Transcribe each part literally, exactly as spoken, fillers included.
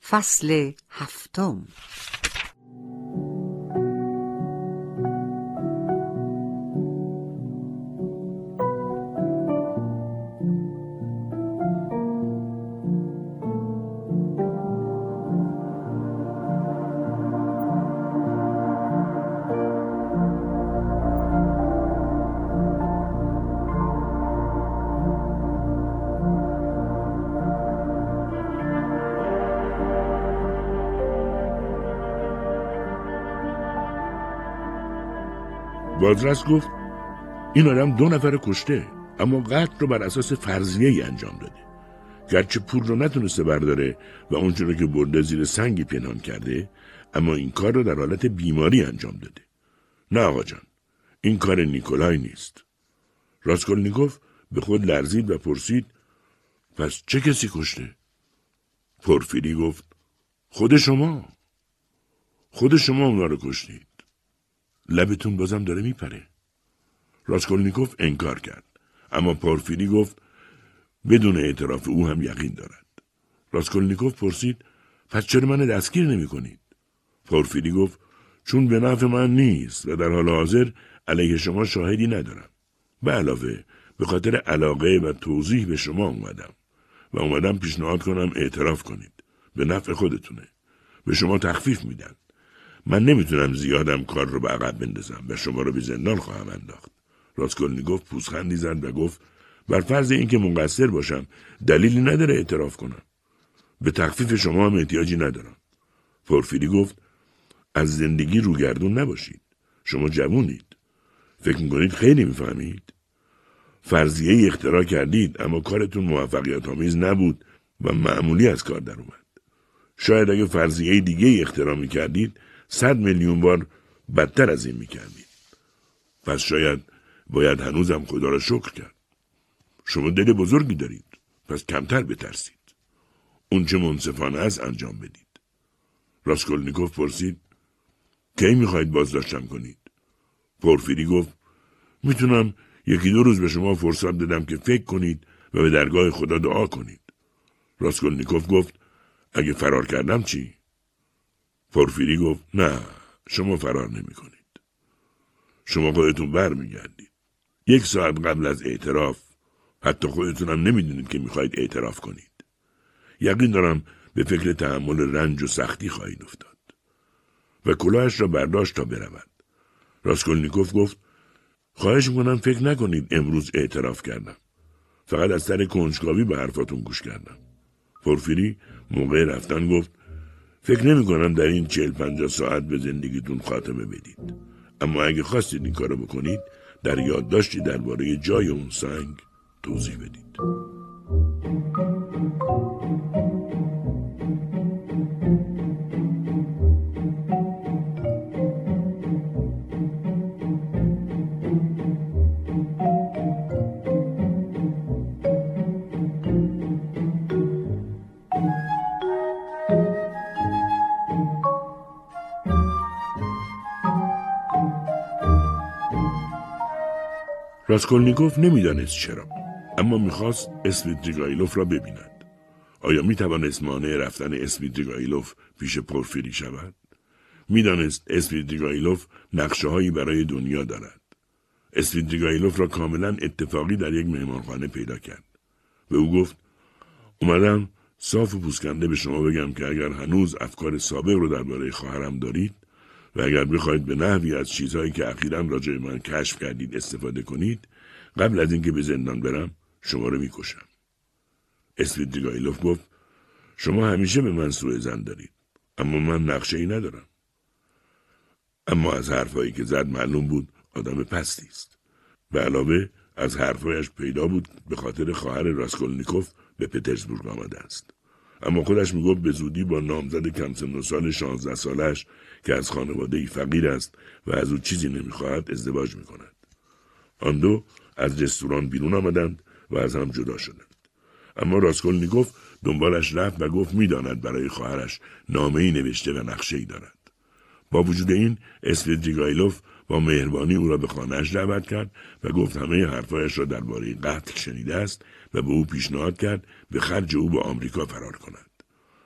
فصل هفتم. بازرس گفت این آدم دو نفر کشته، اما قتل رو بر اساس فرضیه‌ای انجام داده. گرچه پول رو نتونسته برداره و اونجوری که برده زیر سنگی پنهان کرده، اما این کار رو در حالت بیماری انجام داده. نه آقا جان، این کار نیکولای نیست. راسکولنیکوف به خود لرزید و پرسید پس چه کسی کشته؟ پورفیری گفت خود شما. خود شما اونا رو کشتید. لبتون بازم داره میپره. راسکولنیکوف انکار کرد، اما پورفیری گفت بدون اعتراف او هم یقین دارد. راسکولنیکوف پرسید پس چرا من دستگیر نمی کنید؟ پورفیری گفت چون به نفع من نیست و در حال حاضر علیه شما شاهدی ندارم. به علاوه به خاطر علاقه و توضیح به شما اومدم و اومدم پیشنهاد کنم اعتراف کنید. به نفع خودتونه. به شما تخفیف میدن. من نمیتونم زیادم کار رو به عقب بندازم و شما رو به زندان خواهم انداخت. راسکولنیکوف پوزخندی زد و گفت بر فرض اینکه مقصر باشم دلیلی نداره اعتراف کنم. به تخفیف شما هم احتیاجی ندارم. پورفیری گفت از زندگی روگردون نباشید. شما جوونید. فکر میکنید خیلی میفهمید؟ فرضیه‌ای اختراع کردید اما کارتون موفقیت آمیز نبود و معمولی از کار در اومد. شاید اگه فرضیه‌ای دیگه اختراع میکردید صد میلیون بار بدتر از این میکردید. پس شاید باید هنوزم خدا را شکر کرد. شما دل بزرگی دارید. پس کمتر بترسید. اون چه منصفانه است انجام بدید. راسکولنیکوف پرسید کی میخواید بازداشتم کنید؟ پورفیری گفت میتونم یکی دو روز به شما فرصت بدم که فکر کنید و به درگاه خدا دعا کنید. راسکولنیکوف گفت اگه فرار کردم چی؟ پورفیری گفت نه، شما فرار نمی کنید. شما خودتون بر می گردید. یک ساعت قبل از اعتراف حتی خودتون هم نمی دونید که می خواهید اعتراف کنید. یقین دارم به فکر تحمل رنج و سختی خواهید افتاد. و کلاهش را برداشت تا برود. راسکولنیکوف گفت خواهش میکنم فکر نکنید امروز اعتراف کردم. فقط از سر کنجکاوی به حرفاتون گوش کردم. پورفیری موقع رفتن گفت فکر نمی کنم در این چهل پنجاه ساعت به زندگیتون خاتمه بدید. اما اگه خواستید این کارو بکنید در یادداشتی درباره جای اون سنگ توضیح بدید. راسکولنیکوف نمیدانست چرا، اما میخواست اسویدریگایلوف را ببیند. آیا میتوانست مانع رفتن اسویدریگایلوف پیش پورفیری شود؟ میدانست اسویدریگایلوف نقشه هایی برای دنیا دارد. اسویدریگایلوف را کاملا اتفاقی در یک مهمانخانه پیدا کرد. به او گفت اومدم صاف و پوسکنده به شما بگم که اگر هنوز افکار سابق رو درباره خواهرم دارید و اگر بخواید به نحوی از چیزهایی که اخیراً راجع به من کشف کردید استفاده کنید، قبل از اینکه به زندان برم شما رو میکشم. اسویدریگایلوف گفت شما همیشه به من سوء ظن دارید، اما من نقشه‌ای ندارم. اما از حرفایی که زد معلوم بود آدم پستی است. به علاوه از حرفایش پیدا بود به خاطر خواهر راسکولنیکوف به پترزبورگ آمده است. اما خودش میگفت به زودی با نامزد کم سن و سال شانزده سالش که از خانواده‌ای فقیر است و از او چیزی نمیخواهد ازدواج میکند. آن دو از رستوران بیرون آمدند و از هم جدا شدند. اما راسکولنیکوف دنبالش رفت و گفت میداند برای خواهرش نامه‌ای نوشته و نقشه‌ای دارد. با وجود این اسویدریگایلوف با مهربانی او را به خانه‌اش دعوت کرد و گفت همه حرفایش را درباره قتل شنیده است و به او پیشنهاد کرد به خرج او به آمریکا فرار کند.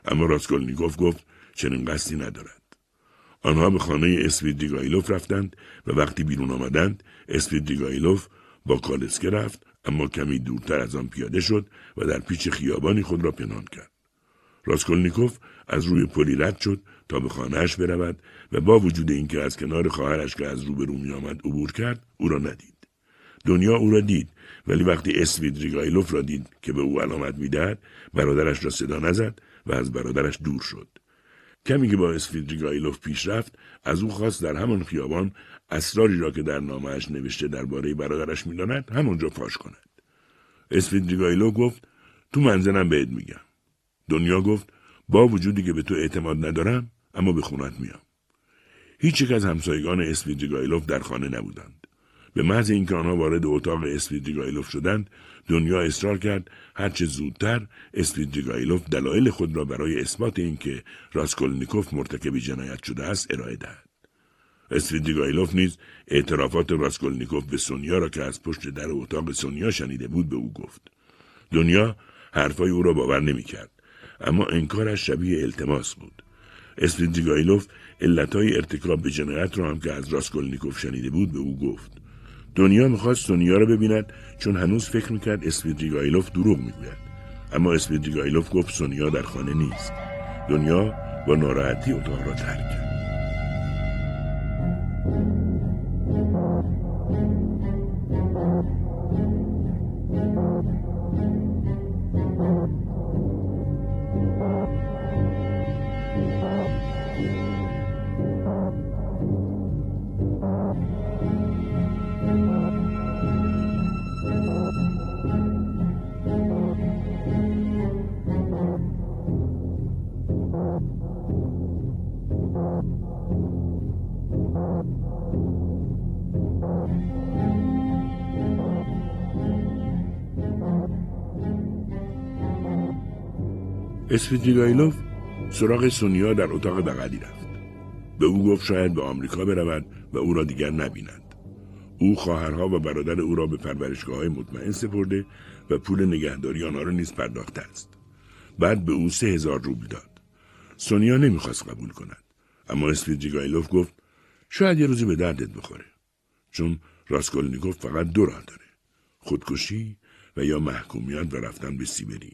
اما راسکولنیکوف گفت چنین قصدی ندارد. آنها به خانه اسویدریگایلوف رفتند و وقتی بیرون آمدند اسویدریگایلوف با کالسکه رفت، اما کمی دورتر از آن پیاده شد و در پیچ خیابانی خود را پنهان کرد. راسکولنیکوف از روی پلی رد شد تا به خانه‌اش برود و با وجود اینکه از کنار خواهرش که از روبرو می‌آمد عبور کرد، او را ندید. دنیا او را دید، ولی وقتی اسویدریگایلوف را دید که به او علامت می‌دهد، برادرش را صدا نزد و از برادرش دور شد. کمی که با اسویدریگایلوف پیش رفت، از او خواست در همان خیابان اسراری را که در نامه‌اش نوشته درباره برادرش می‌داند همونجا فاش کند. اسویدریگایلوف گفت تو منزلم بهت میگم. دنیا گفت با وجودی که به تو اعتماد ندارم، اما به خونت میام. هیچ یک از همسایگان اسویدریگایلوف در خانه نبودند. به محض اینکه آنها وارد اتاق اسویدریگایلوف شدند، دنیا اصرار کرد هرچه زودتر اسویدریگایلوف دلایل خود را برای اثبات اینکه راسکولنیکوف مرتکب جنایت شده است ارائه دهد. اسویدریگایلوف نیز اعترافات راسکولنیکوف به سونیا را که از پشت در اتاق سونیا شنیده بود به او گفت. دنیا حرفای او را باور نمی‌کرد، اما انکارش شبیه التماس بود. اسویدریگایلوف علتهای ارتکاب به جنایت را هم که از راسکولنیکوف شنیده بود به او گفت. دنیا می‌خواست سونیا را ببیند چون هنوز فکر می‌کرد اسویدریگایلوف دروغ می‌گوید، اما اسویدریگایلوف گفت سونیا در خانه نیست. دنیا با ناراحتی اتاق را ترک کرد. اسویدریگایلوف سراغ سونیا در اتاق بغلی رفت. به او گفت شاید به آمریکا برود و او را دیگر نبیند. او خواهرها و برادر او را به پرورشگاه‌های مطمئن سپرده و پول نگهداری آنها را نیز پرداخته است. بعد به او سه هزار روبل داد. سونیا نمیخواست قبول کند، اما اسویدریگایلوف گفت شاید یه روزی به دردت بخوره، چون راسکولنیکوف فقط دو راه داره: خودکشی و یا محکومیت و رفتن به سیبری.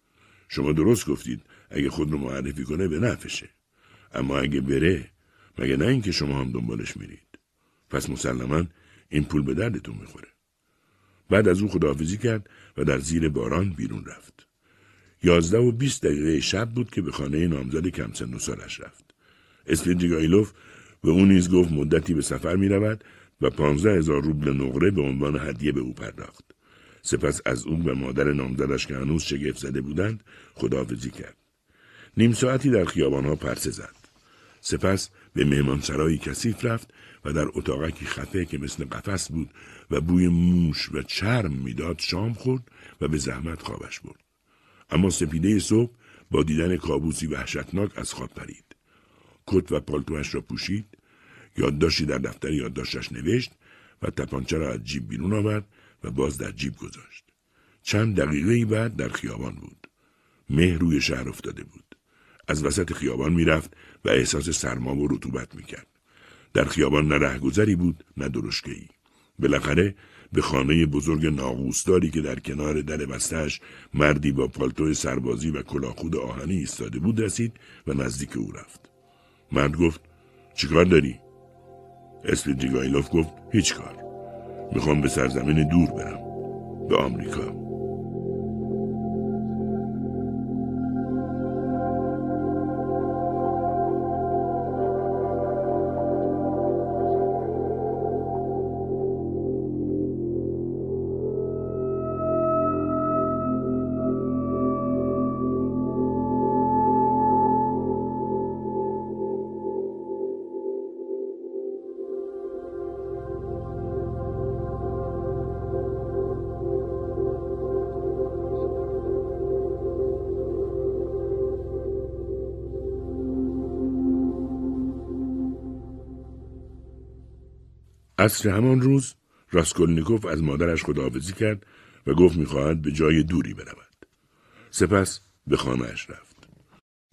شما درست گفتید اگه خود رو معرفی کنه به نفعشه، اما اگه بره مگه نه اینکه شما هم دنبالش میرید؟ پس مسلماً این پول به دردتون میخوره. بعد از او خداحافظی کرد و در زیر باران بیرون رفت. یازده و بیست دقیقه شب بود که به خانه نامزد کم سن و سالش رفت. اسویدریگایلوف به او نیز گفت مدتی به سفر میرود و پانزده هزار روبل نقره به عنوان هدیه به او پرداخت. سپس از او و مادر نامزدش که هنوز شگفت زده بودند خداحافظی کرد. نیم ساعتی در خیابانها پرسه زد. سپس به مهمانسرایی کثیف رفت و در اتاقکی خفه که مثل قفس بود و بوی موش و چرم میداد شام خورد و به زحمت خوابش برد. اما سپیده صبح با دیدن کابوسی وحشتناک از خواب پرید. کت و پالتوش را پوشید، یادداشتی در دفتر یادداشتش نوشت و تپانچه را از جیب بیرون آورد و باز در جیب گذاشت. چند دقیقه بعد در خیابان بود. مه روی شهر افتاده بود. از وسط خیابان میرفت و احساس سرما و رطوبت میکرد. در خیابان نه رهگذری بود نه درشکه‌ای. بالاخره به خانه بزرگ ناقوسداری که در کنار در بسته‌اش مردی با پالتو سربازی و کلاهخود آهنی ایستاده بود رسید و نزدیک او رفت. مرد گفت چیکار داری؟ اسویدریگایلوف گفت هیچ کار. میخوام به سرزمین دور برم، به آمریکا. عصر همان روز راسکولنیکوف از مادرش خداحافظی کرد و گفت می‌خواهد به جای دوری برود. سپس به خانه‌اش رفت.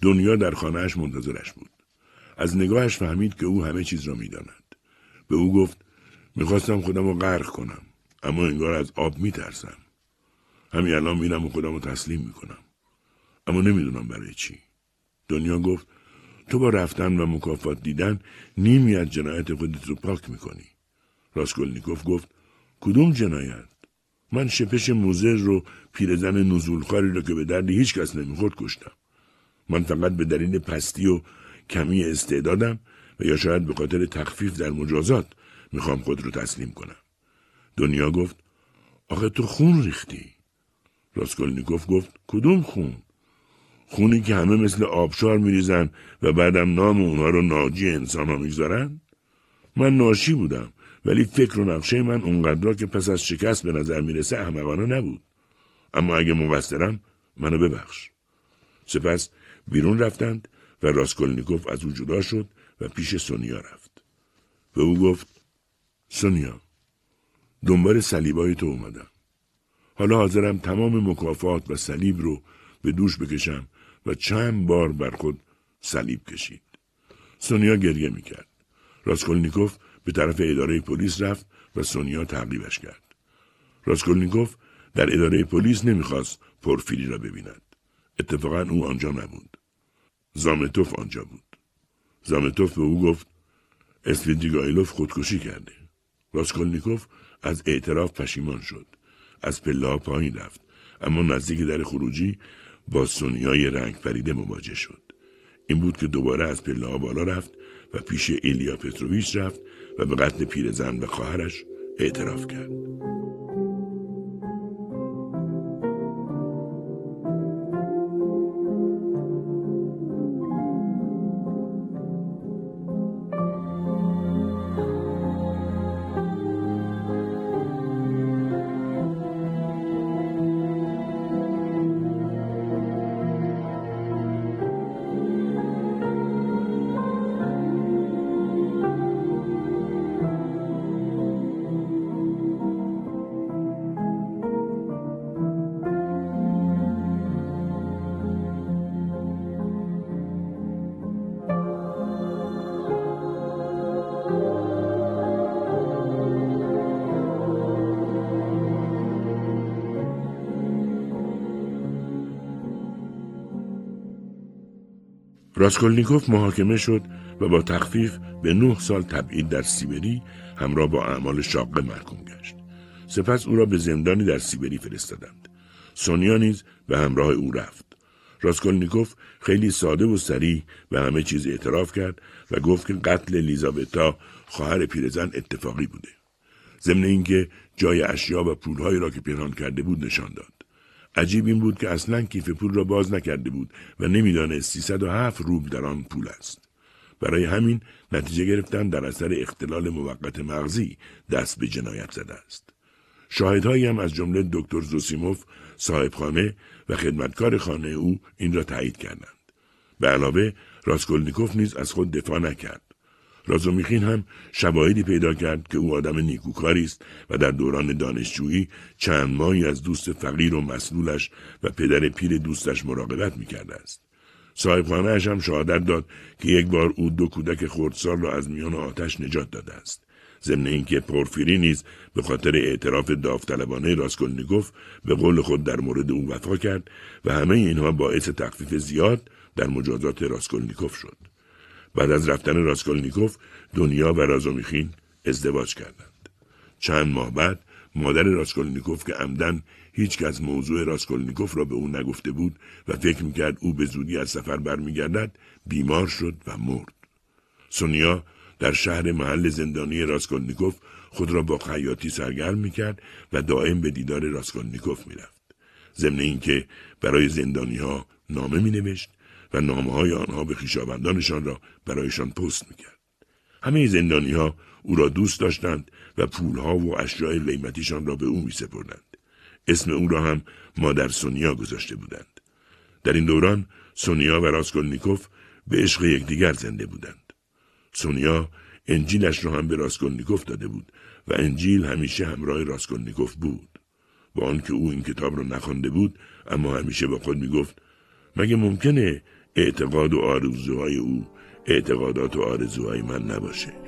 دنیا در خانه‌اش منتظرش بود. از نگاهش فهمید که او همه چیز را می‌داند. به او گفت می‌خواستم خودم رو غرق کنم، اما انگار از آب می‌ترسم. همین الان میرم و خودم رو تسلیم می‌کنم. اما نمی‌دونم برای چی. دنیا گفت تو با رفتن و مکافات دیدن نیمی از جنایت خودت رو پاک می‌کنی. راسکولنیکوف گفت کدوم جنایت؟ من شپش موزر رو، پیرزن نزولخواری رو که به درد هیچ کس نمیخورد کشتم. من فقط به دلیل پستی و کمی استعدادم و یا شاید به خاطر تخفیف در مجازات میخوام خود رو تسلیم کنم. دنیا گفت آخه تو خون ریختی. راسکولنیکوف گفت کدوم خون؟ خونی که همه مثل آبشار میریزن و بعدم نام اونها رو ناجی انسان ها میگذارن؟ من ناشی بودم، ولی فکر و نقشه من اونقدر که پس از شکست به نظر میرسه احمقانه نبود. اما اگه مقصرم منو ببخش. سپس بیرون رفتند و راسکولنیکوف از او جدا شد و پیش سونیا رفت. به او گفت سونیا، دنبال صلیبای تو اومدم. حالا حاضرم تمام مکافات و صلیب رو به دوش بکشم و چند بار بر خود صلیب کشید. سونیا گریه میکرد. راسکولنیکوف به طرف اداره پلیس رفت و سونیا تعقیبش کرد. راسکولنیکوف در اداره پلیس نمیخواست پورفیری را ببیند. اتفاقا او آنجا نبود. زامتوف آنجا بود. زامتوف به او گفت اسویدریگایلوف خودکشی کرده. راسکولنیکوف از اعتراف پشیمان شد. از پله‌ها پایین رفت، اما نزدیک در خروجی با سونیای رنگ پریده مواجه شد. این بود که دوباره از پله‌ها بالا رفت و پیش ایلیا پتروویچ رفت و به قتل پیرزن و خواهرش اعتراف کرد. راسکولنیکوف محاکمه شد و با تخفیف به نه سال تبعید در سیبری همراه با اعمال شاقه محکوم گشت. سپس او را به زندانی در سیبری فرستادند. سونیا نیز به همراه او رفت. راسکولنیکوف خیلی ساده و سریع به همه چیز اعتراف کرد و گفت که قتل لیزاوتا خواهر پیرزن اتفاقی بوده. ضمن اینکه جای اشیا و پولهایی را که پنهان کرده بود نشان داد. عجیب این بود که اصلاً کیف پول را باز نکرده بود و نمیدانست سیصد و هفت روبل در آن پول است. برای همین نتیجه گرفتن در اثر اختلال موقت مغزی دست به جنایت زده است. شاهدهایی هم از جمله دکتر زوسیموف صاحب خانه و خدمتکار خانه او این را تایید کردند. به علاوه راسکولنیکوف نیز از خود دفاع نکرد. رازومیخین هم شواهدی پیدا کرد که او آدم نیکوکاری است و در دوران دانشجویی چند ماهی از دوست فقیر و مسلولش و پدر پیر دوستش مراقبت می‌کرده است. صاحب خانه‌اش هم شهادت داد که یک بار او دو کودک خردسال را از میان آتش نجات داده است. ضمن اینکه پورفیری نیز به خاطر اعتراف داوطلبانه راسکولنیکوف به قول خود در مورد او وفا کرد و همه اینها باعث تخفیف زیاد در مجازات راسکولنیکوف شد. بعد از رفتن راسکولنیکوف دنیا و رازومیخین ازدواج کردند. چند ماه بعد مادر راسکولنیکوف که عمدن هیچ کس موضوع راسکولنیکوف را به او نگفته بود و فکر میکرد او به زودی از سفر برمیگردد بیمار شد و مرد. سونیا در شهر محل زندانی راسکولنیکوف خود را با خیاطی سرگرم میکرد و دائم به دیدار راسکولنیکوف میرفت. ضمن اینکه برای زندانیها نامه مینوشت و نامه‌های آنها به خویشاوندانشان را برایشان پست میکرد. همه زندانیها او را دوست داشتند و پولها و اشیاء قیمتیشان را به او میسپردند. اسم او را هم مادر سونیا گذاشته بودند. در این دوران سونیا و راسکولنیکوف به عشق یکدیگر زنده بودند. سونیا انجیلش را هم به راسکولنیکوف داده بود و انجیل همیشه همراه راسکولنیکوف بود. با آنکه او این کتاب را نخوانده بود، اما همیشه با خود میگفت مگه ممکنه اعتقاد و آرزوهای او اعتقادات و آرزوهای من نباشه.